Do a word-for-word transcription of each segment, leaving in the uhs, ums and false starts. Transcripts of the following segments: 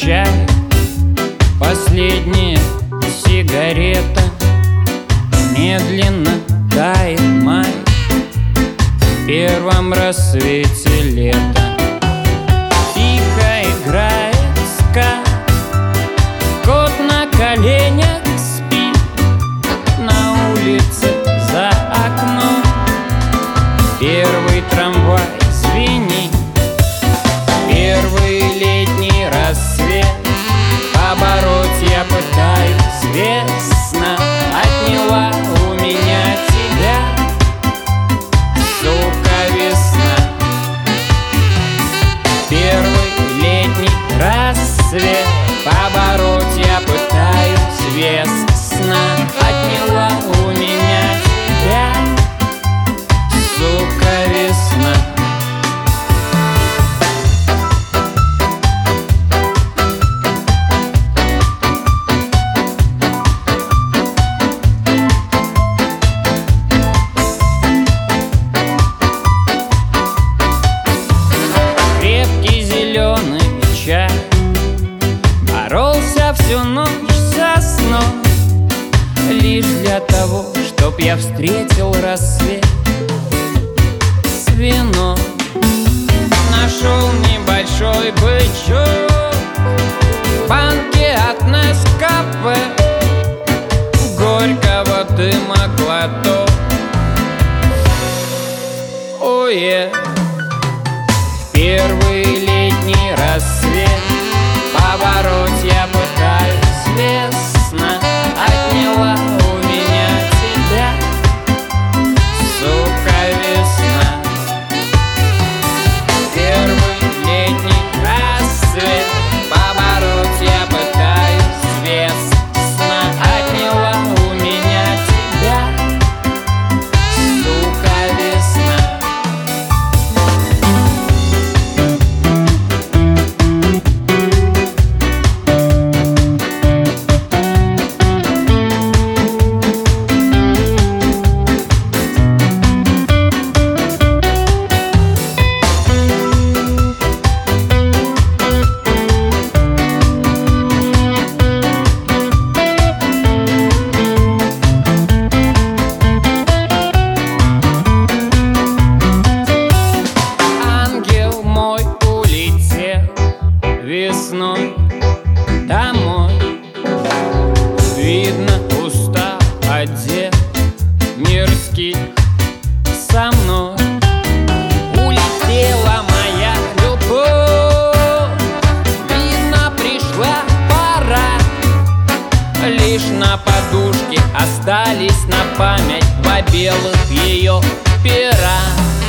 чай, последняя сигарета. Медленно тает май в первом рассвете лета. Тихо играет скат, кот на коленях спит, на улице за окном первый трамвай звенит. Первый летний рассвет побороть я пытаюсь. Весна отняла у меня тебя, сука, весна. Первый летний рассвет побороть я пытаюсь. Весна отняла у меня тебя, сука, весна. Боролся всю ночь со сном лишь для того, чтоб я встретил рассвет с вином. Нашел небольшой бычок в банке от Нескафе, горького дыма глоток. Ое, первый летний рассвет побороть я пытаюсь. Весна отняла у меня тебя, сука, весна. Первый летний рассвет побороть я пытаюсь. Весна отняла у меня тебя, сука, весна. Весной домой, видно, устал, одет, мирских со мной. Улетела моя любовь, видно, пришла пора. Лишь на подушке остались на память два белых ее пера.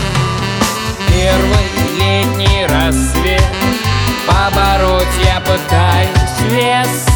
Первый летний рассвет побороть я пытаюсь. Вес